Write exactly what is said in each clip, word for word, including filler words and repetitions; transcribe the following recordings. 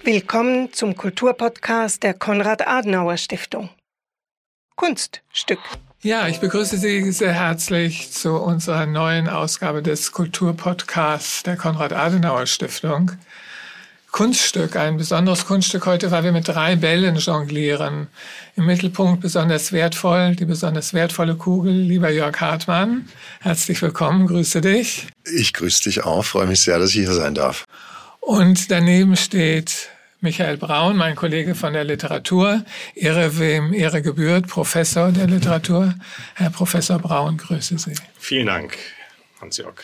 Willkommen zum Kulturpodcast der Konrad-Adenauer-Stiftung. Kunststück. Ja, ich begrüße Sie sehr herzlich zu unserer neuen Ausgabe des Kulturpodcasts der Konrad-Adenauer-Stiftung. Kunststück, ein besonderes Kunststück heute, weil wir mit drei Bällen jonglieren. Im Mittelpunkt besonders wertvoll, die besonders wertvolle Kugel, lieber Jörg Hartmann. Herzlich willkommen, grüße dich. Ich grüße dich auch, freue mich sehr, dass ich hier sein darf. Und daneben steht Michael Braun, mein Kollege von der Literatur, Ehre wem Ehre gebührt, Professor der Literatur. Herr Professor Braun, grüße Sie. Vielen Dank, Hans-Jörg.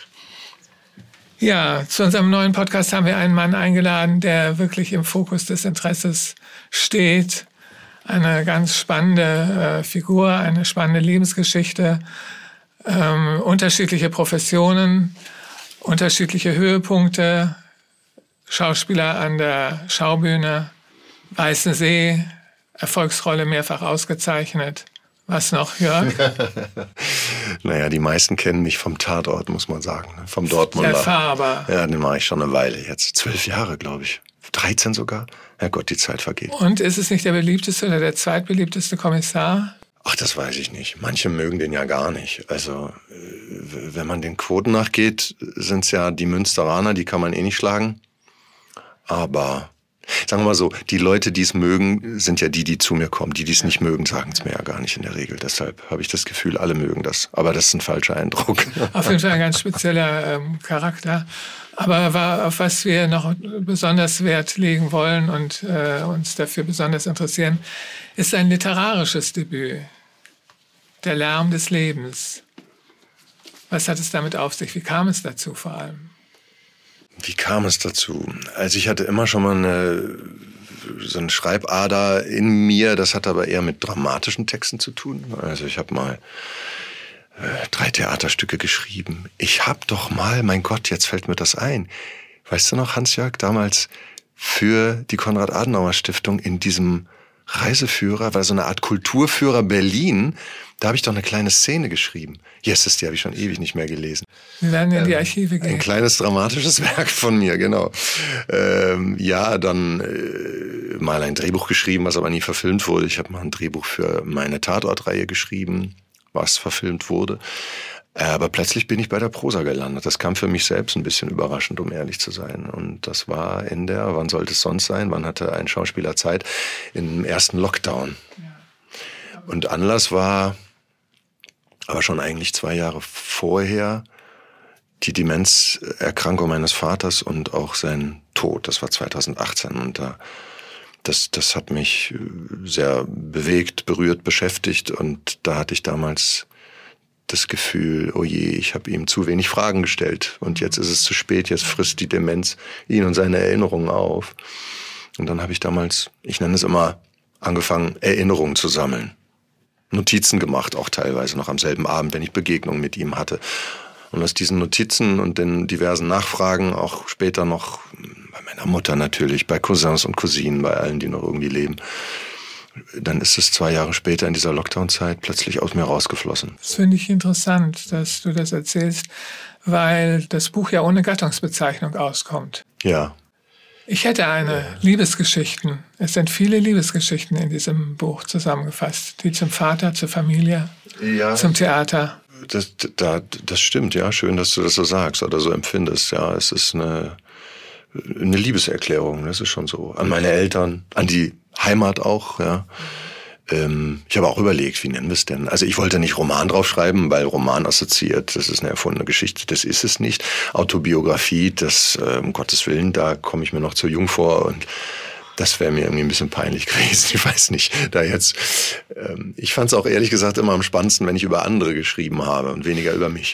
Ja, zu unserem neuen Podcast haben wir einen Mann eingeladen, der wirklich im Fokus des Interesses steht. Eine ganz spannende äh, Figur, eine spannende Lebensgeschichte, ähm, unterschiedliche Professionen, unterschiedliche Höhepunkte, Schauspieler an der Schaubühne, Weißensee, Erfolgsrolle mehrfach ausgezeichnet. Was noch, Jörg? Naja, die meisten kennen mich vom Tatort, muss man sagen. Vom Dortmunder. Der Faber. Ja, den mache ich schon eine Weile jetzt. Zwölf Jahre, glaube ich. dreizehn sogar. Herrgott, die Zeit vergeht. Und ist es nicht der beliebteste oder der zweitbeliebteste Kommissar? Ach, das weiß ich nicht. Manche mögen den ja gar nicht. Also, wenn man den Quoten nachgeht, sind es ja die Münsteraner, die kann man eh nicht schlagen. Aber sagen wir mal so, die Leute, die es mögen, sind ja die, die zu mir kommen. Die, die es nicht mögen, sagen es mir ja gar nicht in der Regel. Deshalb habe ich das Gefühl, alle mögen das. Aber das ist ein falscher Eindruck. Auf jeden Fall ein ganz spezieller ähm, Charakter. Aber war, auf was wir noch besonders Wert legen wollen und äh, uns dafür besonders interessieren, ist ein literarisches Debüt. Der Lärm des Lebens. Was hat es damit auf sich? Wie kam es dazu vor allem? Wie kam es dazu? Also ich hatte immer schon mal eine, so eine Schreibader in mir, das hat aber eher mit dramatischen Texten zu tun. Also ich habe mal äh, drei Theaterstücke geschrieben. Ich habe doch mal, mein Gott, jetzt fällt mir das ein. Weißt du noch, Hans-Jörg, damals für die Konrad-Adenauer-Stiftung in diesem Reiseführer, war so eine Art Kulturführer Berlin, da habe ich doch eine kleine Szene geschrieben. Yes, die habe ich schon ewig nicht mehr gelesen. Wir werden in die Archive gehen. Ein kleines dramatisches Werk von mir, genau. Ähm, ja, dann äh, mal ein Drehbuch geschrieben, was aber nie verfilmt wurde. Ich habe mal ein Drehbuch für meine Tatortreihe geschrieben, was verfilmt wurde. Aber plötzlich bin ich bei der Prosa gelandet. Das kam für mich selbst ein bisschen überraschend, um ehrlich zu sein. Und das war in der, wann sollte es sonst sein? Wann hatte ein Schauspieler Zeit? Im ersten Lockdown. Ja. Und Anlass war aber schon eigentlich zwei Jahre vorher die Demenzerkrankung meines Vaters und auch sein Tod. Das war zweitausendachtzehn. Und da, das, das hat mich sehr bewegt, berührt, beschäftigt. Und da hatte ich damals das Gefühl, oh je, ich habe ihm zu wenig Fragen gestellt und jetzt ist es zu spät, jetzt frisst die Demenz ihn und seine Erinnerungen auf. Und dann habe ich damals, ich nenne es immer, angefangen, Erinnerungen zu sammeln. Notizen gemacht, auch teilweise noch am selben Abend, wenn ich Begegnungen mit ihm hatte. Und aus diesen Notizen und den diversen Nachfragen, auch später noch bei meiner Mutter natürlich, bei Cousins und Cousinen, bei allen, die noch irgendwie leben, dann ist es zwei Jahre später in dieser Lockdown-Zeit plötzlich aus mir rausgeflossen. Das finde ich interessant, dass du das erzählst, weil das Buch ja ohne Gattungsbezeichnung auskommt. Ja. Ich hätte eine, ja. Liebesgeschichten. Es sind viele Liebesgeschichten in diesem Buch zusammengefasst. Die zum Vater, zur Familie, ja, zum Theater. Das, da, das stimmt, ja. Schön, dass du das so sagst oder so empfindest. Ja, es ist eine, eine Liebeserklärung, das ist schon so. An meine Eltern, an die Heimat auch, ja. Ähm, ich habe auch überlegt, wie nennen wir es denn? Also ich wollte nicht Roman draufschreiben, weil Roman assoziiert, das ist eine erfundene Geschichte, das ist es nicht. Autobiografie, das, äh, um Gottes Willen, da komme ich mir noch zu jung vor und das wäre mir irgendwie ein bisschen peinlich gewesen, ich weiß nicht. Da jetzt, ähm, ich fand es auch ehrlich gesagt immer am spannendsten, wenn ich über andere geschrieben habe und weniger über mich.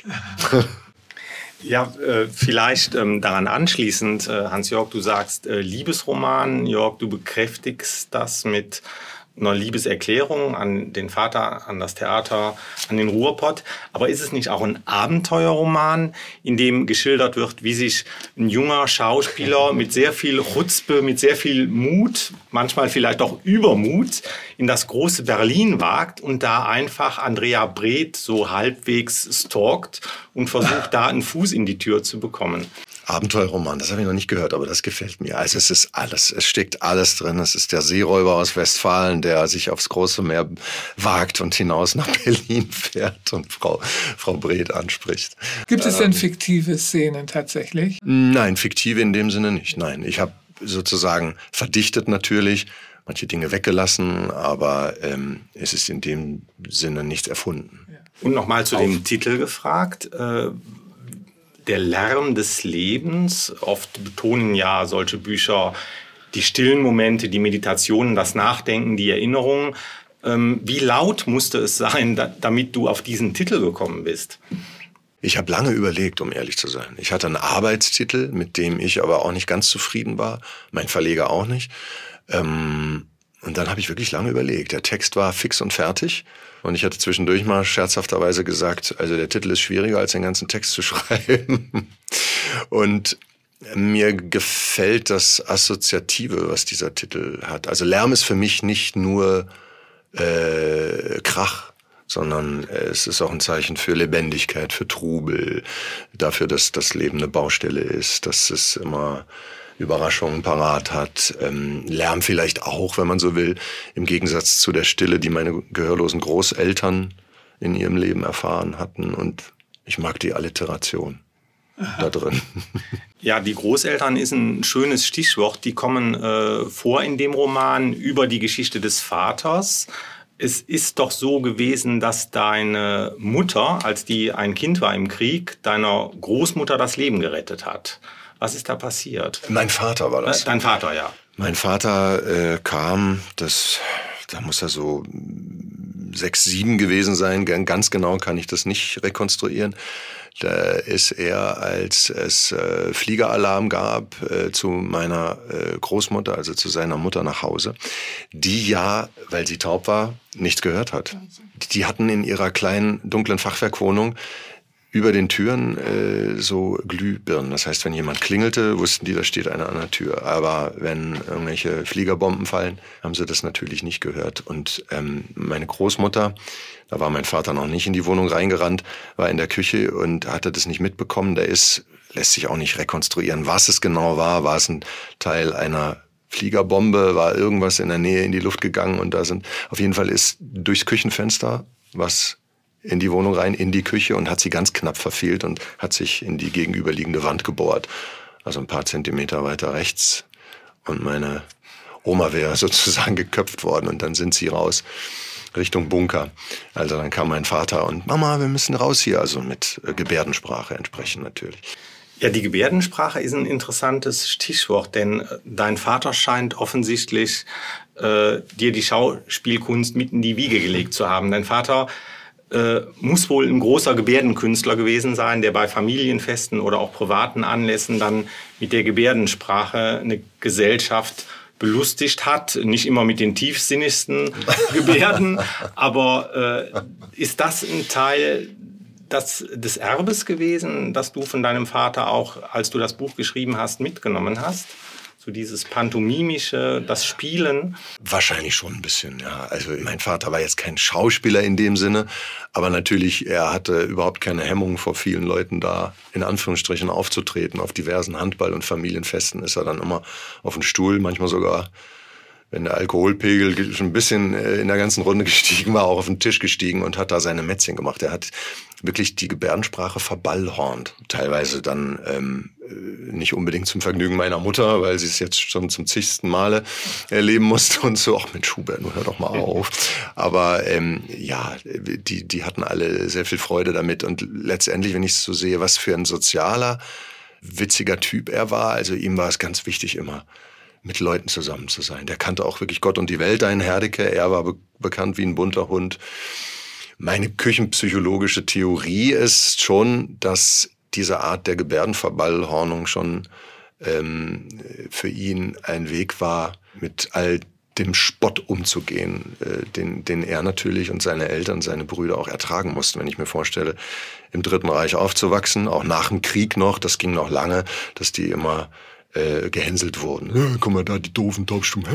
Ja, äh, vielleicht ähm, daran anschließend, äh, Hans-Jörg, du sagst äh, Liebesroman. Jörg, du bekräftigst das mit einer Liebeserklärung an den Vater, an das Theater, an den Ruhrpott. Aber ist es nicht auch ein Abenteuerroman, in dem geschildert wird, wie sich ein junger Schauspieler mit sehr viel Chutzpe, mit sehr viel Mut, manchmal vielleicht auch Übermut, in das große Berlin wagt und da einfach Andrea Breth so halbwegs stalkt und versucht, da einen Fuß in die Tür zu bekommen? Abenteuerroman, das habe ich noch nicht gehört, aber das gefällt mir. Also es ist alles, es steckt alles drin. Es ist der Seeräuber aus Westfalen, der sich aufs große Meer wagt und hinaus nach Berlin fährt und Frau, Frau Breth anspricht. Gibt es denn ähm, fiktive Szenen tatsächlich? Nein, fiktive in dem Sinne nicht. Nein, ich habe sozusagen verdichtet natürlich, manche Dinge weggelassen, aber ähm, es ist in dem Sinne nichts erfunden. Und nochmal zu Auf. dem Titel gefragt. Äh, der Lärm des Lebens. Oft betonen ja solche Bücher die stillen Momente, die Meditationen, das Nachdenken, die Erinnerungen. Ähm, wie laut musste es sein, da, damit du auf diesen Titel gekommen bist? Ich habe lange überlegt, um ehrlich zu sein. Ich hatte einen Arbeitstitel, mit dem ich aber auch nicht ganz zufrieden war. Mein Verleger auch nicht. Ähm, und dann habe ich wirklich lange überlegt. Der Text war fix und fertig. Und ich hatte zwischendurch mal scherzhafterweise gesagt, also der Titel ist schwieriger, als den ganzen Text zu schreiben. Und mir gefällt das Assoziative, was dieser Titel hat. Also Lärm ist für mich nicht nur äh, Krach, sondern es ist auch ein Zeichen für Lebendigkeit, für Trubel, dafür, dass das Leben eine Baustelle ist, dass es immer Überraschungen parat hat, ähm, Lärm vielleicht auch, wenn man so will, im Gegensatz zu der Stille, die meine gehörlosen Großeltern in ihrem Leben erfahren hatten. Und ich mag die Alliteration da drin. Ja, die Großeltern ist ein schönes Stichwort. Die kommen äh, vor in dem Roman über die Geschichte des Vaters. Es ist doch so gewesen, dass deine Mutter, als die ein Kind war im Krieg, deiner Großmutter das Leben gerettet hat. Was ist da passiert? Mein Vater war das. Dein Vater, ja. Mein Vater äh, kam, das, da muss er so sechs, sieben gewesen sein. Ganz genau kann ich das nicht rekonstruieren. Da ist er, als es äh, Fliegeralarm gab, äh, zu meiner äh, Großmutter, also zu seiner Mutter nach Hause, die ja, weil sie taub war, nichts gehört hat. Die hatten in ihrer kleinen, dunklen Fachwerkwohnung über den Türen äh, so Glühbirnen. Das heißt, wenn jemand klingelte, wussten die, da steht einer an der Tür. Aber wenn irgendwelche Fliegerbomben fallen, haben sie das natürlich nicht gehört. Und ähm, meine Großmutter, da war mein Vater noch nicht in die Wohnung reingerannt, war in der Küche und hatte das nicht mitbekommen. Der ist, lässt sich auch nicht rekonstruieren, was es genau war. War es ein Teil einer Fliegerbombe? War irgendwas in der Nähe in die Luft gegangen? Und da sind, auf jeden Fall ist durchs Küchenfenster was in die Wohnung rein, in die Küche und hat sie ganz knapp verfehlt und hat sich in die gegenüberliegende Wand gebohrt. Also ein paar Zentimeter weiter rechts. Und meine Oma wäre sozusagen geköpft worden und dann sind sie raus Richtung Bunker. Also dann kam mein Vater und Mama, wir müssen raus hier. Also mit Gebärdensprache entsprechend natürlich. Ja, die Gebärdensprache ist ein interessantes Stichwort, denn dein Vater scheint offensichtlich äh, dir die Schauspielkunst mit in die Wiege gelegt zu haben. Dein Vater äh, muss wohl ein großer Gebärdenkünstler gewesen sein, der bei Familienfesten oder auch privaten Anlässen dann mit der Gebärdensprache eine Gesellschaft belustigt hat. Nicht immer mit den tiefsinnigsten Gebärden, aber äh, ist das ein Teil das, des Erbes gewesen, das du von deinem Vater auch, als du das Buch geschrieben hast, mitgenommen hast? So dieses Pantomimische, das Spielen? Wahrscheinlich schon ein bisschen, ja. Also mein Vater war jetzt kein Schauspieler in dem Sinne, aber natürlich, er hatte überhaupt keine Hemmung, vor vielen Leuten da in Anführungsstrichen aufzutreten. Auf diversen Handball- und Familienfesten ist er dann immer auf den Stuhl, manchmal sogar, wenn der Alkoholpegel schon ein bisschen in der ganzen Runde gestiegen war, auch auf den Tisch gestiegen und hat da seine Mätzchen gemacht. Er hat wirklich die Gebärdensprache verballhornt. Teilweise dann ähm, nicht unbedingt zum Vergnügen meiner Mutter, weil sie es jetzt schon zum zigsten Male erleben musste und so, ach Mensch, Hubert, nun hör doch mal auf. Aber ähm, ja, die, die hatten alle sehr viel Freude damit. Und letztendlich, wenn ich es so sehe, was für ein sozialer, witziger Typ er war, also ihm war es ganz wichtig immer, mit Leuten zusammen zu sein. Der kannte auch wirklich Gott und die Welt, ein Herdecke. Er war be- bekannt wie ein bunter Hund. Meine küchenpsychologische Theorie ist schon, dass diese Art der Gebärdenverballhornung schon ähm, für ihn ein Weg war, mit all dem Spott umzugehen, äh, den, den er natürlich und seine Eltern, seine Brüder auch ertragen mussten. Wenn ich mir vorstelle, im Dritten Reich aufzuwachsen, auch nach dem Krieg noch, das ging noch lange, dass die immer Äh, gehänselt wurden. Ja, guck mal da, die doofen Taubstummen.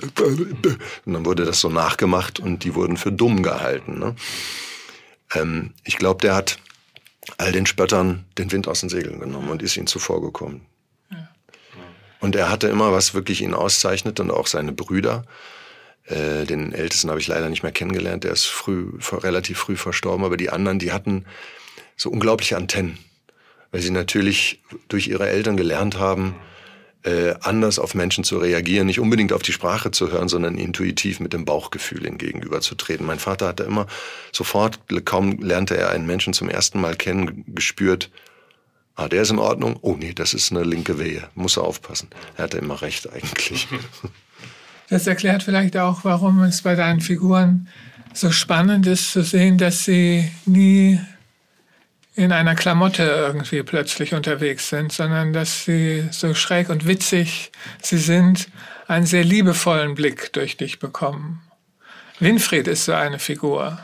Und dann wurde das so nachgemacht und die wurden für dumm gehalten. Ne? Ähm, ich glaube, der hat all den Spöttern den Wind aus den Segeln genommen und ist ihnen zuvorgekommen. Ja. Und er hatte immer, was wirklich ihn auszeichnet und auch seine Brüder. Äh, den Ältesten habe ich leider nicht mehr kennengelernt, der ist früh, relativ früh verstorben, aber die anderen, die hatten so unglaubliche Antennen, weil sie natürlich durch ihre Eltern gelernt haben, äh, anders auf Menschen zu reagieren, nicht unbedingt auf die Sprache zu hören, sondern intuitiv mit dem Bauchgefühl ihnen gegenüberzutreten. Mein Vater hatte immer sofort, kaum lernte er einen Menschen zum ersten Mal kennen, gespürt, ah, der ist in Ordnung, oh nee, das ist eine linke Wehe, muss er aufpassen. Er hatte immer recht eigentlich. Das erklärt vielleicht auch, warum es bei deinen Figuren so spannend ist zu sehen, dass sie nie in einer Klamotte irgendwie plötzlich unterwegs sind, sondern dass sie so schräg und witzig sie sind, einen sehr liebevollen Blick durch dich bekommen. Winfried ist so eine Figur.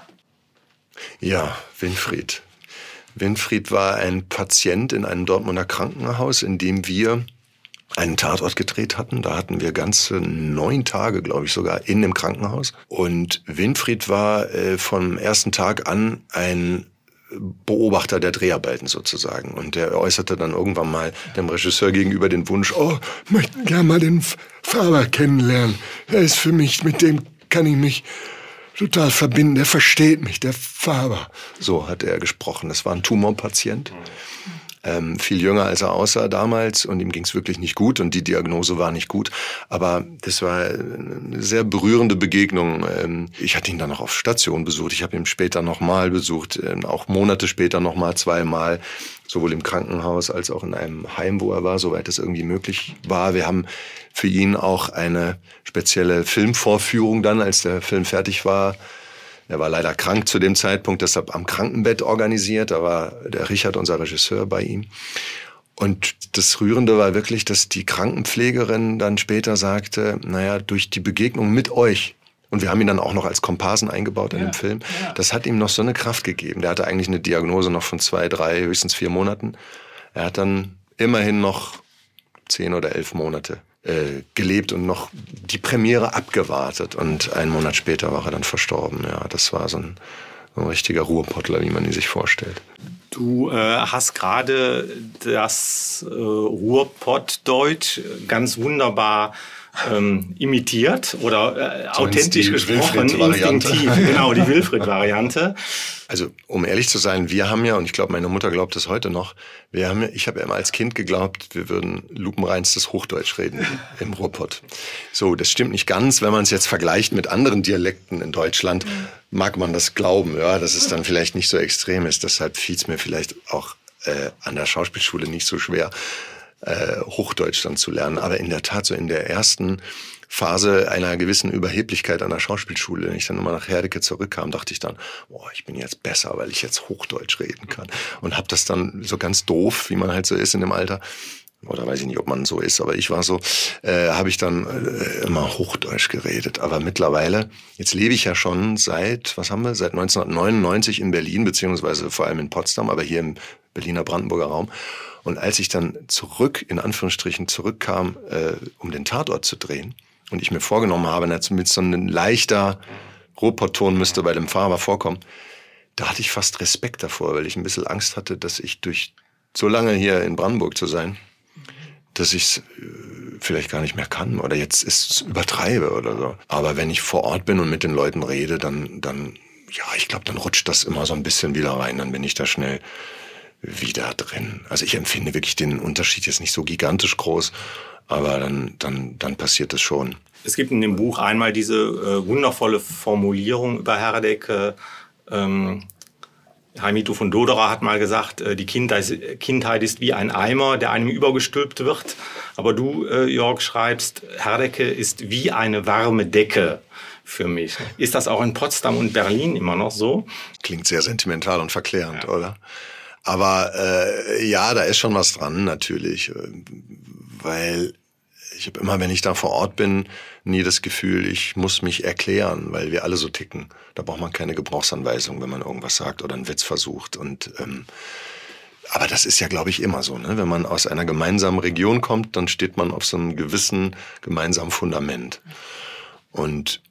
Ja, Winfried. Winfried war ein Patient in einem Dortmunder Krankenhaus, in dem wir einen Tatort gedreht hatten. Da hatten wir ganze neun Tage, glaube ich, sogar in dem Krankenhaus. Und Winfried war äh, vom ersten Tag an ein Beobachter der Dreharbeiten sozusagen. Und der äußerte dann irgendwann mal dem Regisseur gegenüber den Wunsch, oh, ich möchte gerne mal den Faber kennenlernen. Er ist für mich, mit dem kann ich mich total verbinden. Der versteht mich, der Faber. So hat er gesprochen. Das war ein Tumorpatient. Ähm, viel jünger als er aussah damals und ihm ging es wirklich nicht gut und die Diagnose war nicht gut. Aber das war eine sehr berührende Begegnung. Ähm, ich hatte ihn dann noch auf Station besucht. Ich habe ihn später nochmal besucht, ähm, auch Monate später nochmal zweimal, sowohl im Krankenhaus als auch in einem Heim, wo er war, soweit es irgendwie möglich war. Wir haben für ihn auch eine spezielle Filmvorführung dann, als der Film fertig war. Er war leider krank zu dem Zeitpunkt, deshalb am Krankenbett organisiert. Da war der Richard, unser Regisseur, bei ihm. Und das Rührende war wirklich, dass die Krankenpflegerin dann später sagte, naja, durch die Begegnung mit euch, und wir haben ihn dann auch noch als Komparsen eingebaut in ja, dem Film, ja. Das hat ihm noch so eine Kraft gegeben. Der hatte eigentlich eine Diagnose noch von zwei, drei, höchstens vier Monaten. Er hat dann immerhin noch zehn oder elf Monate Äh, gelebt und noch die Premiere abgewartet. Und einen Monat später war er dann verstorben. Ja, das war so ein, so ein richtiger Ruhrpottler, wie man ihn sich vorstellt. Du äh, hast gerade das äh, Ruhrpottdeutsch ganz wunderbar ähm, imitiert oder äh, authentisch gesprochen, instinktiv. Genau, die Wilfried-Variante. Also, um ehrlich zu sein, wir haben ja, und ich glaube, meine Mutter glaubt es heute noch, wir haben ja, ich habe ja immer als Kind geglaubt, wir würden lupenreinstes Hochdeutsch reden im Ruhrpott. So, das stimmt nicht ganz. Wenn man es jetzt vergleicht mit anderen Dialekten in Deutschland, mag man das glauben, ja, dass es dann vielleicht nicht so extrem ist. Deshalb fiel es mir vielleicht auch äh, an der Schauspielschule nicht so schwer, äh, Hochdeutsch dann zu lernen. Aber in der Tat, so in der ersten Phase einer gewissen Überheblichkeit an der Schauspielschule, wenn ich dann immer nach Herdecke zurückkam, dachte ich dann, boah, ich bin jetzt besser, weil ich jetzt Hochdeutsch reden kann. Und habe das dann so ganz doof, wie man halt so ist in dem Alter, oder weiß ich nicht, ob man so ist, aber ich war so, äh, habe ich dann äh, immer Hochdeutsch geredet. Aber mittlerweile, jetzt lebe ich ja schon seit, was haben wir, seit neunzehnhundertneunundneunzig in Berlin, beziehungsweise vor allem in Potsdam, aber hier im Berliner Brandenburger Raum. Und als ich dann zurück, in Anführungsstrichen, zurückkam, äh, um den Tatort zu drehen, und ich mir vorgenommen habe, mit so einem leichter Ruhrpottton müsste bei dem Faber vorkommen, da hatte ich fast Respekt davor, weil ich ein bisschen Angst hatte, dass ich durch so lange hier in Brandenburg zu sein, dass ich es vielleicht gar nicht mehr kann oder jetzt ist übertreibe oder so. Aber wenn ich vor Ort bin und mit den Leuten rede, dann, dann ja, ich glaube, dann rutscht das immer so ein bisschen wieder rein, dann bin ich da schnell wieder drin. Also ich empfinde wirklich den Unterschied jetzt nicht so gigantisch groß, aber dann, dann, dann passiert es schon. Es gibt in dem Buch einmal diese äh, wundervolle Formulierung über Herdecke. Ähm, Heimito von Doderer hat mal gesagt, äh, die Kindheit, Kindheit ist wie ein Eimer, der einem übergestülpt wird. Aber du, äh, Jörg, schreibst, Herdecke ist wie eine warme Decke für mich. Ist das auch in Potsdam und Berlin immer noch so? Klingt sehr sentimental und verklärend, ja. Oder? Aber äh, ja, da ist schon was dran natürlich, weil ich habe immer, wenn ich da vor Ort bin, nie das Gefühl, ich muss mich erklären, weil wir alle so ticken. Da braucht man keine Gebrauchsanweisung, wenn man irgendwas sagt oder einen Witz versucht. Und ähm, aber das ist ja, glaube ich, immer so, ne? Wenn man aus einer gemeinsamen Region kommt, dann steht man auf so einem gewissen gemeinsamen Fundament. Und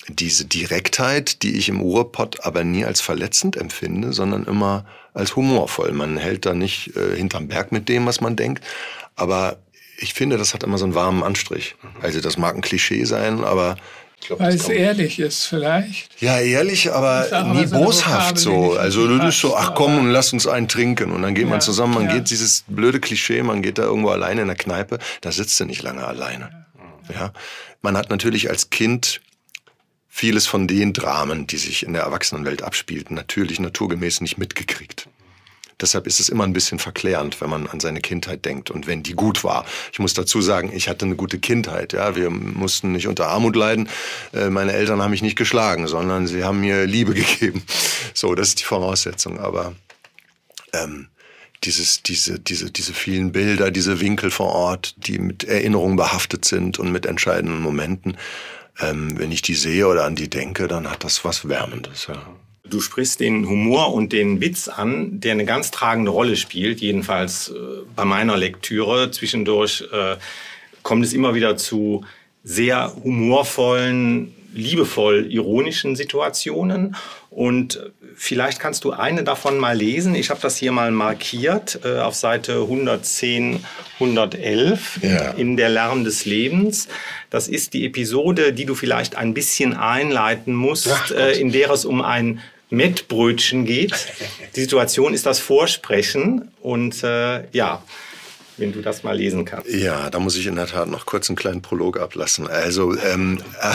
diese Direktheit, die ich im Ruhrpott aber nie als verletzend empfinde, sondern immer als humorvoll. Man hält da nicht äh, hinterm Berg mit dem, was man denkt, aber ich finde, das hat immer so einen warmen Anstrich. Also das mag ein Klischee sein, aber ich glaub, weil es ehrlich ist vielleicht. Ja, ehrlich, aber nie so boshaft so. Also du bist so, ach komm und lass uns einen trinken. Und dann geht ja, man zusammen, man ja. geht dieses blöde Klischee, man geht da irgendwo alleine in der Kneipe, da sitzt du nicht lange alleine. Ja. Ja. Man hat natürlich als Kind vieles von den Dramen, die sich in der Erwachsenenwelt abspielten, natürlich naturgemäß nicht mitgekriegt. Deshalb ist es immer ein bisschen verklärend, wenn man an seine Kindheit denkt und wenn die gut war. Ich muss dazu sagen, ich hatte eine gute Kindheit. Ja, wir mussten nicht unter Armut leiden. Meine Eltern haben mich nicht geschlagen, sondern sie haben mir Liebe gegeben. So, das ist die Voraussetzung. Aber ähm, dieses, diese, diese, diese vielen Bilder, diese Winkel vor Ort, die mit Erinnerungen behaftet sind und mit entscheidenden Momenten, ähm, wenn ich die sehe oder an die denke, dann hat das was Wärmendes. Ja. Du sprichst den Humor und den Witz an, der eine ganz tragende Rolle spielt, jedenfalls äh, bei meiner Lektüre. Zwischendurch äh, kommt es immer wieder zu sehr humorvollen, liebevoll ironischen Situationen. Und vielleicht kannst du eine davon mal lesen. Ich habe das hier mal markiert äh, auf Seite hundertzehn, hundertelf ja. in Der Lärm des Lebens. Das ist die Episode, die du vielleicht ein bisschen einleiten musst, ja, äh, in der es um ein Mettbrötchen geht. Die Situation ist das Vorsprechen und äh, ja, wenn du das mal lesen kannst. Ja, da muss ich in der Tat noch kurz einen kleinen Prolog ablassen. Also ähm, äh,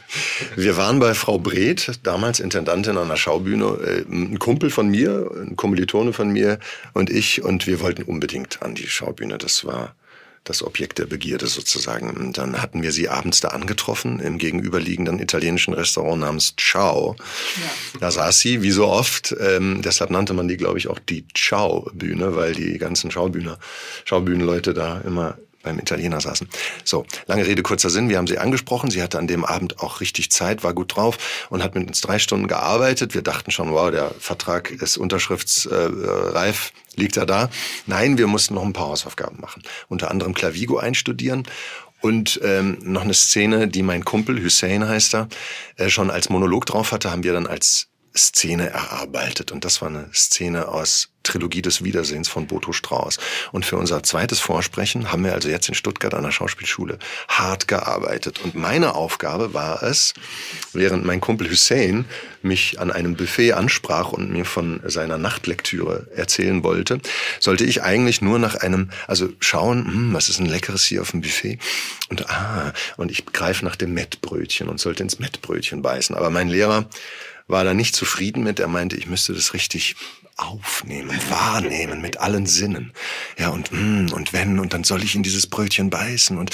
wir waren bei Frau Breth, damals Intendantin an der Schaubühne, äh, ein Kumpel von mir, ein Kommilitone von mir und ich und wir wollten unbedingt an die Schaubühne. Das war das Objekt der Begierde sozusagen. Und dann hatten wir sie abends da angetroffen im gegenüberliegenden italienischen Restaurant namens Ciao. Ja. Da saß sie, wie so oft. Ähm, deshalb nannte man die, glaube ich, auch die Ciao-Bühne, weil die ganzen Schaubühner, Schaubühnenleute da immer beim Italiener saßen. So, lange Rede, kurzer Sinn. Wir haben sie angesprochen. Sie hatte an dem Abend auch richtig Zeit, war gut drauf und hat mit uns drei Stunden gearbeitet. Wir dachten schon, wow, der Vertrag ist unterschriftsreif, liegt er da. Nein, wir mussten noch ein paar Hausaufgaben machen. Unter anderem Clavigo einstudieren und ähm, noch eine Szene, die mein Kumpel, Hussein heißt er, äh, schon als Monolog drauf hatte, haben wir dann als Szene erarbeitet. Und das war eine Szene aus Trilogie des Wiedersehens von Boto Strauß. Und für unser zweites Vorsprechen haben wir also jetzt in Stuttgart an der Schauspielschule hart gearbeitet. Und meine Aufgabe war es, während mein Kumpel Hussein mich an einem Buffet ansprach und mir von seiner Nachtlektüre erzählen wollte, sollte ich eigentlich nur nach einem, also schauen, hm, was ist ein Leckeres hier auf dem Buffet? Und ah, und ich greife nach dem Mettbrötchen und sollte ins Mettbrötchen beißen. Aber mein Lehrer war da nicht zufrieden mit. Er meinte, ich müsste das richtig aufnehmen, wahrnehmen mit allen Sinnen. Ja, und mm, und wenn, und dann soll ich in dieses Brötchen beißen und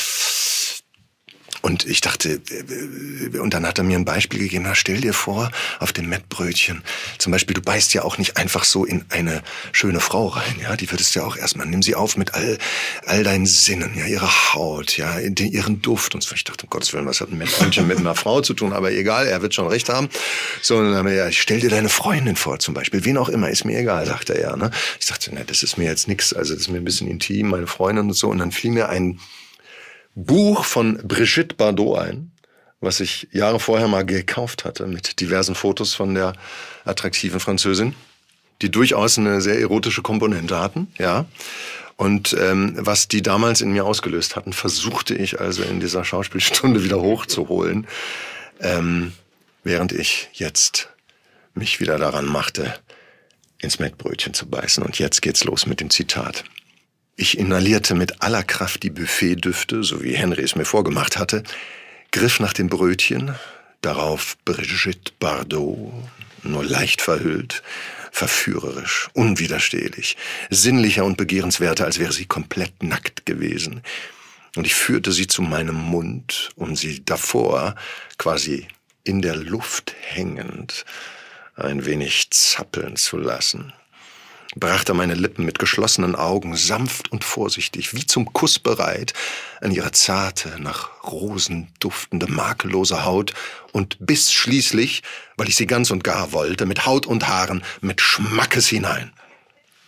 Und ich dachte, und dann hat er mir ein Beispiel gegeben, na, stell dir vor, auf dem Mettbrötchen, zum Beispiel, du beißt ja auch nicht einfach so in eine schöne Frau rein, ja, die würdest du ja auch erstmal, nimm sie auf mit all, all deinen Sinnen, ja, ihre Haut, ja, den, ihren Duft und so. Ich dachte, um Gottes Willen, was hat ein Mettbrötchen mit einer Frau zu tun, aber egal, er wird schon recht haben. So, und dann haben wir, ja, stell dir deine Freundin vor, zum Beispiel, wen auch immer, ist mir egal, sagte er, ne. Ich dachte, na, das ist mir jetzt nix, also das ist mir ein bisschen intim, meine Freundin und so, und dann fiel mir ein Buch von Brigitte Bardot ein, was ich Jahre vorher mal gekauft hatte, mit diversen Fotos von der attraktiven Französin, die durchaus eine sehr erotische Komponente hatten, ja. Und ähm, was die damals in mir ausgelöst hatten, versuchte ich also in dieser Schauspielstunde wieder hochzuholen, ähm, während ich jetzt mich wieder daran machte, ins Mettbrötchen zu beißen. Und jetzt geht's los mit dem Zitat. Ich inhalierte mit aller Kraft die Buffetdüfte, so wie Henry es mir vorgemacht hatte, griff nach dem Brötchen, darauf Brigitte Bardot, nur leicht verhüllt, verführerisch, unwiderstehlich, sinnlicher und begehrenswerter, als wäre sie komplett nackt gewesen. Und ich führte sie zu meinem Mund, um sie davor, quasi in der Luft hängend, ein wenig zappeln zu lassen. Brachte meine Lippen mit geschlossenen Augen sanft und vorsichtig, wie zum Kuss bereit, an ihre zarte, nach Rosen duftende, makellose Haut und biss schließlich, weil ich sie ganz und gar wollte, mit Haut und Haaren, mit Schmackes hinein.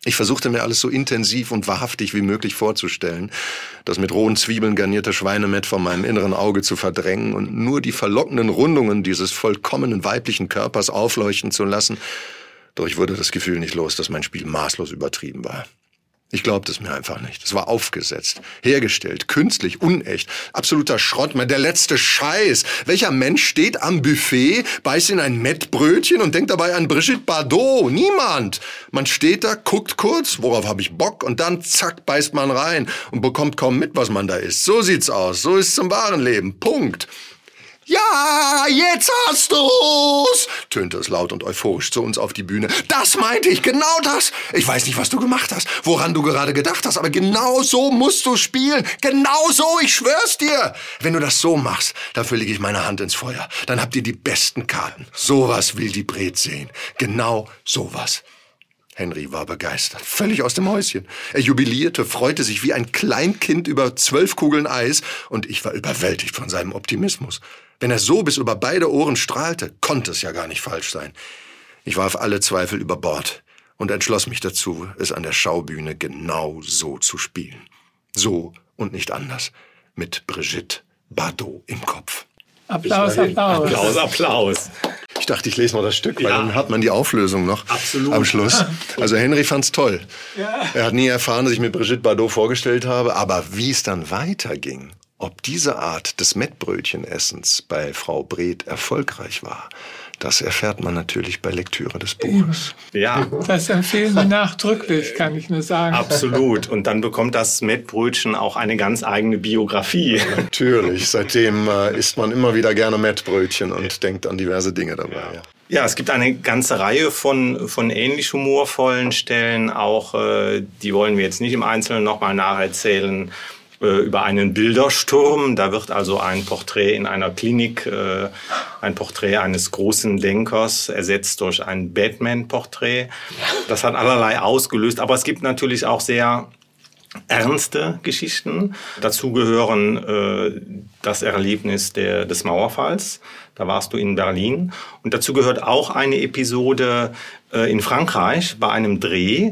Ich versuchte mir alles so intensiv und wahrhaftig wie möglich vorzustellen, das mit rohen Zwiebeln garnierte Schweinemett von meinem inneren Auge zu verdrängen und nur die verlockenden Rundungen dieses vollkommenen weiblichen Körpers aufleuchten zu lassen. Doch ich wurde das Gefühl nicht los, dass mein Spiel maßlos übertrieben war. Ich glaubte es mir einfach nicht. Es war aufgesetzt, hergestellt, künstlich, unecht, absoluter Schrott, der letzte Scheiß. Welcher Mensch steht am Buffet, beißt in ein Mettbrötchen und denkt dabei an Brigitte Bardot? Niemand. Man steht da, guckt kurz, worauf habe ich Bock, und dann zack, beißt man rein und bekommt kaum mit, was man da isst. So sieht's aus. So ist's im wahren Leben. Punkt. Ja, jetzt hast du's, tönte es laut und euphorisch zu uns auf die Bühne. Das meinte ich, genau das. Ich weiß nicht, was du gemacht hast, woran du gerade gedacht hast, aber genau so musst du spielen. Genau so, ich schwör's dir. Wenn du das so machst, dafür lege ich meine Hand ins Feuer. Dann habt ihr die besten Karten. Sowas will die Bret sehen. Genau sowas. Henry war begeistert, völlig aus dem Häuschen. Er jubilierte, freute sich wie ein Kleinkind über zwölf Kugeln Eis und ich war überwältigt von seinem Optimismus. Wenn er so bis über beide Ohren strahlte, konnte es ja gar nicht falsch sein. Ich warf alle Zweifel über Bord und entschloss mich dazu, es an der Schaubühne genau so zu spielen. So und nicht anders, mit Brigitte Bardot im Kopf. Applaus, Applaus. Applaus, Applaus. Ich dachte, ich lese noch das Stück, weil Ja. dann hat man die Auflösung noch Absolut. am Schluss. Also Henry fand's toll. Ja. Er hat nie erfahren, dass ich mir Brigitte Bardot vorgestellt habe, aber wie es dann weiterging, ob diese Art des Mettbrötchenessens bei Frau Bret erfolgreich war, das erfährt man natürlich bei Lektüre des Buches. Ja, Das empfehlen wir nachdrücklich, kann ich nur sagen. absolut. Und dann bekommt das Mettbrötchen auch eine ganz eigene Biografie. Natürlich, seitdem äh, isst man immer wieder gerne Mettbrötchen und denkt an diverse Dinge dabei. Ja. Ja, es gibt eine ganze Reihe von, von ähnlich humorvollen Stellen. Auch äh, die wollen wir jetzt nicht im Einzelnen nochmal nacherzählen. Über einen Bildersturm. Da wird also ein Porträt in einer Klinik, äh, ein Porträt eines großen Denkers ersetzt durch ein Batman-Porträt. Das hat allerlei ausgelöst. Aber es gibt natürlich auch sehr ernste Geschichten. Dazu gehören äh, das Erlebnis der, des Mauerfalls. Da warst du in Berlin. Und dazu gehört auch eine Episode äh, in Frankreich bei einem Dreh,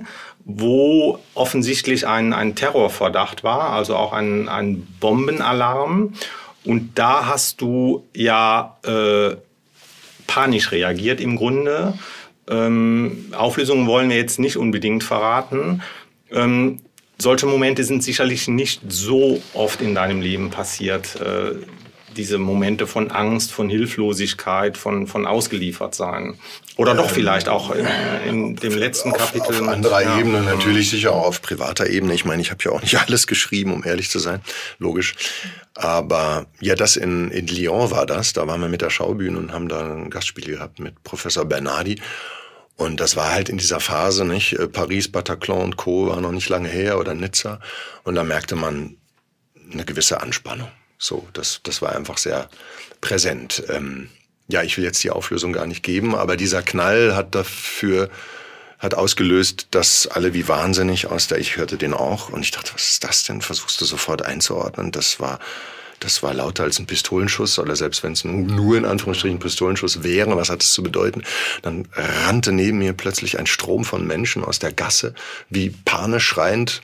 wo offensichtlich ein, ein Terrorverdacht war, also auch ein, ein Bombenalarm. Und da hast du ja äh, panisch reagiert im Grunde. Ähm, Auflösungen wollen wir jetzt nicht unbedingt verraten. Ähm, solche Momente sind sicherlich nicht so oft in deinem Leben passiert. Äh, diese Momente von Angst, von Hilflosigkeit, von, von Ausgeliefertsein. Oder doch vielleicht auch in, in dem letzten auf, Kapitel. Auf mit, anderer ja. Ebene natürlich, sicher auch auf privater Ebene. Ich meine, ich habe ja auch nicht alles geschrieben, um ehrlich zu sein. Logisch. Aber ja, das in, in Lyon war das. Da waren wir mit der Schaubühne und haben da ein Gastspiel gehabt mit Professor Bernardi. Und das war halt in dieser Phase, nicht? Paris, Bataclan und Co. war noch nicht lange her, oder Nizza. Und da merkte man eine gewisse Anspannung. So, das, das war einfach sehr präsent. Ähm, ja, ich will jetzt die Auflösung gar nicht geben, aber dieser Knall hat dafür, hat ausgelöst, dass alle wie wahnsinnig aus der, ich hörte den auch und ich dachte, was ist das denn? Versuchst du sofort einzuordnen. Das war, das war lauter als ein Pistolenschuss, oder selbst wenn es nur in Anführungsstrichen ein Pistolenschuss wäre, was hat es zu bedeuten? Dann rannte neben mir plötzlich ein Strom von Menschen aus der Gasse, wie panisch schreiend,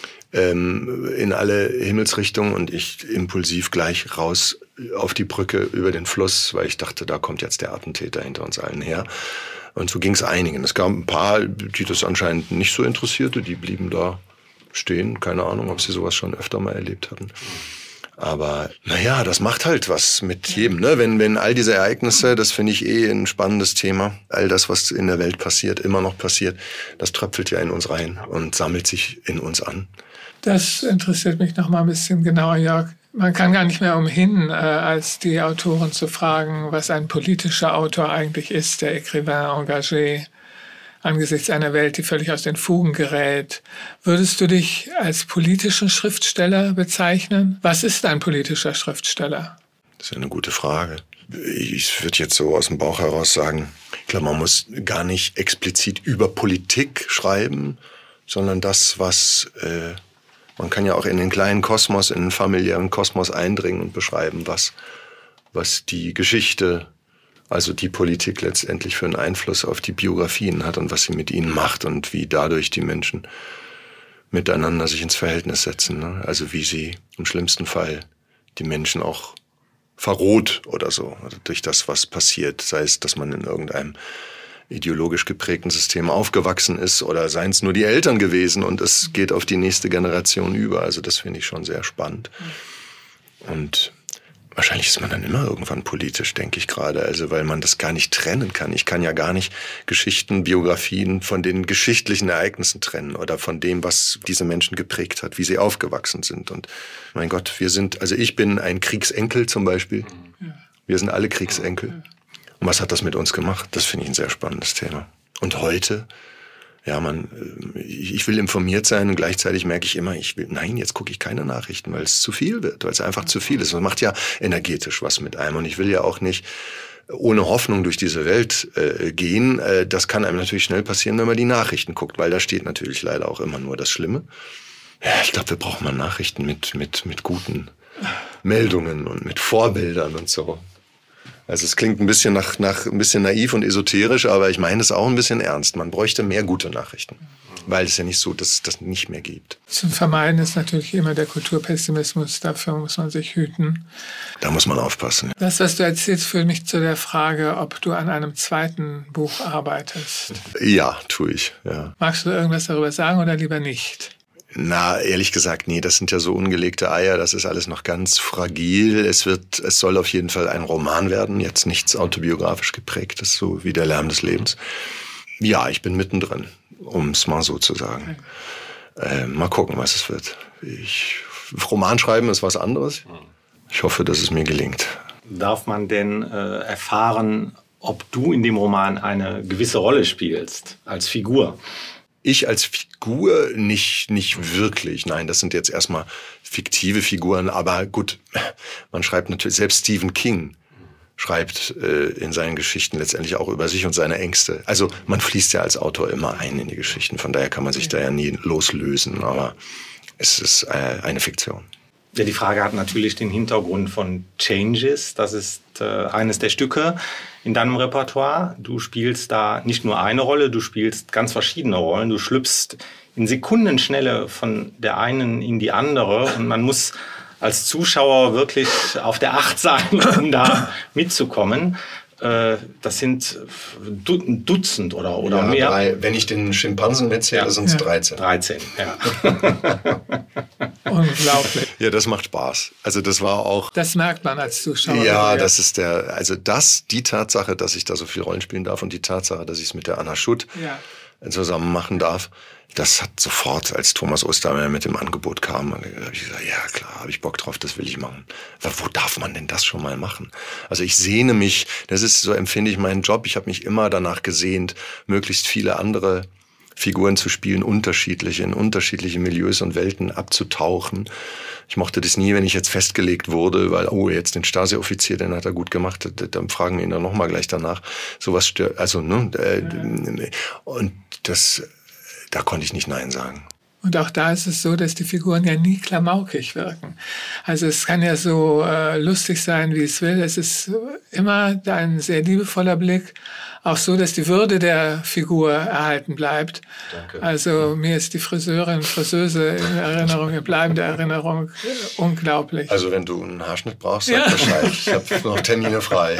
in alle Himmelsrichtungen, und ich impulsiv gleich raus auf die Brücke über den Fluss, weil ich dachte, da kommt jetzt der Attentäter hinter uns allen her. Und so ging es einigen. Es gab ein paar, die das anscheinend nicht so interessierte, die blieben da stehen. Keine Ahnung, ob sie sowas schon öfter mal erlebt hatten. Aber naja, das macht halt was mit jedem, ne? Wenn, wenn all diese Ereignisse, das finde ich eh ein spannendes Thema, all das, was in der Welt passiert, immer noch passiert, das tröpfelt ja in uns rein und sammelt sich in uns an. Das interessiert mich noch mal ein bisschen genauer, Jörg. Man kann gar nicht mehr umhin, äh, als die Autoren zu fragen, was ein politischer Autor eigentlich ist, der Écrivain engagé, angesichts einer Welt, die völlig aus den Fugen gerät. Würdest du dich als politischen Schriftsteller bezeichnen? Was ist ein politischer Schriftsteller? Das ist eine gute Frage. Ich würde jetzt so aus dem Bauch heraus sagen, ich glaube, man muss gar nicht explizit über Politik schreiben, sondern das, was... Äh, man kann ja auch in den kleinen Kosmos, in den familiären Kosmos eindringen und beschreiben, was, was die Geschichte Also die Politik letztendlich für einen Einfluss auf die Biografien hat und was sie mit ihnen macht und wie dadurch die Menschen miteinander sich ins Verhältnis setzen. Ne? Also wie sie im schlimmsten Fall die Menschen auch verroht oder so, also durch das, was passiert. Sei es, dass man in irgendeinem ideologisch geprägten System aufgewachsen ist oder seien es nur die Eltern gewesen und es geht auf die nächste Generation über. Also das finde ich schon sehr spannend. Und wahrscheinlich ist man dann immer irgendwann politisch, denke ich gerade, also weil man das gar nicht trennen kann. Ich kann ja gar nicht Geschichten, Biografien von den geschichtlichen Ereignissen trennen oder von dem, was diese Menschen geprägt hat, wie sie aufgewachsen sind. Und mein Gott, wir sind, also ich bin ein Kriegsenkel zum Beispiel. Wir sind alle Kriegsenkel. Und was hat das mit uns gemacht? Das finde ich ein sehr spannendes Thema. Und heute, ja, man, ich will informiert sein und gleichzeitig merke ich immer, ich will, nein, jetzt gucke ich keine Nachrichten, weil es zu viel wird, weil es einfach zu viel ist. Man macht ja energetisch was mit einem und ich will ja auch nicht ohne Hoffnung durch diese Welt äh, gehen. Äh, das kann einem natürlich schnell passieren, wenn man die Nachrichten guckt, weil da steht natürlich leider auch immer nur das Schlimme. Ja, ich glaube, wir brauchen mal Nachrichten mit, mit, mit guten Meldungen und mit Vorbildern und so. Also es klingt ein bisschen nach, nach ein bisschen naiv und esoterisch, aber ich meine es auch ein bisschen ernst. Man bräuchte mehr gute Nachrichten, weil es ja nicht so, dass es das nicht mehr gibt. Zum Vermeiden ist natürlich immer der Kulturpessimismus. Dafür muss man sich hüten. Da muss man aufpassen. Das, was du erzählst, führt mich zu der Frage, ob du an einem zweiten Buch arbeitest. Ja, tue ich. Ja. Magst du irgendwas darüber sagen oder lieber nicht? Na, ehrlich gesagt, nee, das sind ja so ungelegte Eier, das ist alles noch ganz fragil. Es wird, es soll auf jeden Fall ein Roman werden, jetzt nichts autobiografisch geprägtes, so wie der Lärm des Lebens. Ja, ich bin mittendrin, um es mal so zu sagen. Äh, mal gucken, was es wird. Ich, Roman schreiben ist was anderes. Ich hoffe, dass es mir gelingt. Darf man denn äh, erfahren, ob du in dem Roman eine gewisse Rolle spielst, als Figur? Ich als Figur nicht, nicht wirklich. Nein, das sind jetzt erstmal fiktive Figuren. Aber gut, man schreibt natürlich, selbst Stephen King schreibt äh, in seinen Geschichten letztendlich auch über sich und seine Ängste. Also man fließt ja als Autor immer ein in die Geschichten. Von daher kann man sich da ja nie loslösen. Aber es ist äh, eine Fiktion. Ja, die Frage hat natürlich den Hintergrund von Changes. Das ist äh, eines der Stücke in deinem Repertoire. Du spielst da nicht nur eine Rolle, du spielst ganz verschiedene Rollen. Du schlüpfst in Sekundenschnelle von der einen in die andere. Und man muss als Zuschauer wirklich auf der Acht sein, um da mitzukommen. Äh, das sind du Dutzend oder, oder ja, mehr. Drei. Wenn ich den Schimpansen mitzähle, ja, sind es ja. dreizehn. dreizehn, ja. Unglaublich. Ja, das macht Spaß. Also das war auch... Das merkt man als Zuschauer. Ja, das ist der... Also das, die Tatsache, dass ich da so viel Rollen spielen darf und die Tatsache, dass ich es mit der Anna Schutt ja. zusammen machen darf, das hat sofort, als Thomas Ostermeier mit dem Angebot kam, habe ich gesagt, ja klar, habe ich Bock drauf, das will ich machen. Wo darf man denn das schon mal machen? Also ich sehne mich, das ist, so empfinde ich meinen Job, ich habe mich immer danach gesehnt, möglichst viele andere Figuren zu spielen, unterschiedliche, in unterschiedliche Milieus und Welten abzutauchen. Ich mochte das nie, wenn ich jetzt festgelegt wurde, weil, oh, jetzt den Stasi-Offizier, den hat er gut gemacht, dann fragen wir ihn dann nochmal gleich danach. Sowas stört, also, ne, äh, und das, da konnte ich nicht Nein sagen. Und auch da ist es so, dass die Figuren ja nie klamaukig wirken. Also es kann ja so äh, lustig sein, wie es will. Es ist immer ein sehr liebevoller Blick. Auch so, dass die Würde der Figur erhalten bleibt. Danke. Also mir ist die Friseurin, Friseuse in Erinnerung, in bleibender Erinnerung unglaublich. Also wenn du einen Haarschnitt brauchst, sag Bescheid. Ich habe noch Termine frei.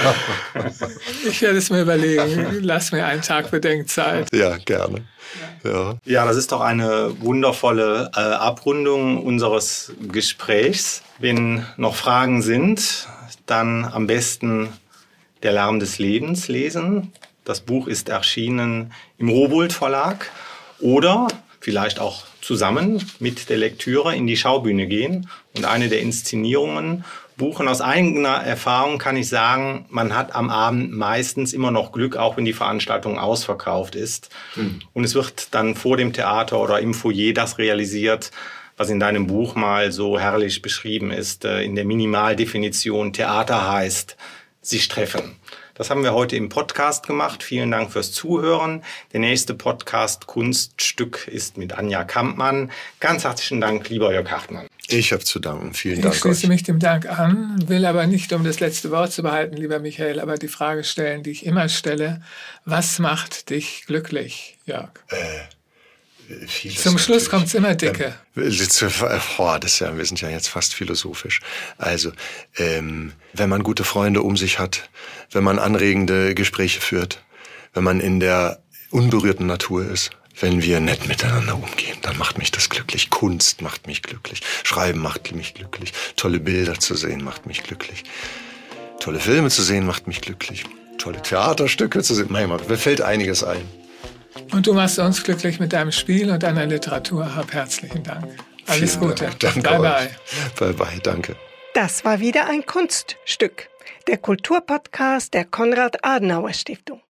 Ich werde es mir überlegen. Lass mir einen Tag Bedenkzeit. Ja, gerne. Ja. Ja, das ist doch eine wundervolle äh, Abrundung unseres Gesprächs. Wenn noch Fragen sind, dann am besten Der Lärm des Lebens lesen. Das Buch ist erschienen im Rowohlt Verlag. Oder vielleicht auch zusammen mit der Lektüre in die Schaubühne gehen und eine der Inszenierungen buchen. Aus eigener Erfahrung kann ich sagen, man hat am Abend meistens immer noch Glück, auch wenn die Veranstaltung ausverkauft ist. Mhm. Und es wird dann vor dem Theater oder im Foyer das realisiert, was in deinem Buch mal so herrlich beschrieben ist, in der Minimaldefinition: Theater heißt sich treffen. Das haben wir heute im Podcast gemacht. Vielen Dank fürs Zuhören. Der nächste Podcast Kunststück ist mit Anja Kampmann. Ganz herzlichen Dank, lieber Jörg Hartmann. Ich habe zu danken. Vielen ich Dank. Ich schließe euch. mich dem Dank an, will aber nicht, um das letzte Wort zu behalten, lieber Michael, aber die Frage stellen, die ich immer stelle. Was macht dich glücklich, Jörg? Äh, Vieles Zum Schluss natürlich. kommt es immer dicke. Oh, das ist ja, wir sind ja jetzt fast philosophisch. Also, ähm, wenn man gute Freunde um sich hat, wenn man anregende Gespräche führt, wenn man in der unberührten Natur ist, wenn wir nett miteinander umgehen, dann macht mich das glücklich. Kunst macht mich glücklich. Schreiben macht mich glücklich. Tolle Bilder zu sehen macht mich glücklich. Tolle Filme zu sehen macht mich glücklich. Tolle Theaterstücke zu sehen. Manchmal, mir fällt einiges ein. Und du machst uns glücklich mit deinem Spiel und deiner Literatur. Hab herzlichen Dank. Alles Vielen Gute. Dank. Danke Bye, bye. euch. Bye, bye. Danke. Das war wieder ein Kunststück. Der Kulturpodcast der Konrad-Adenauer-Stiftung.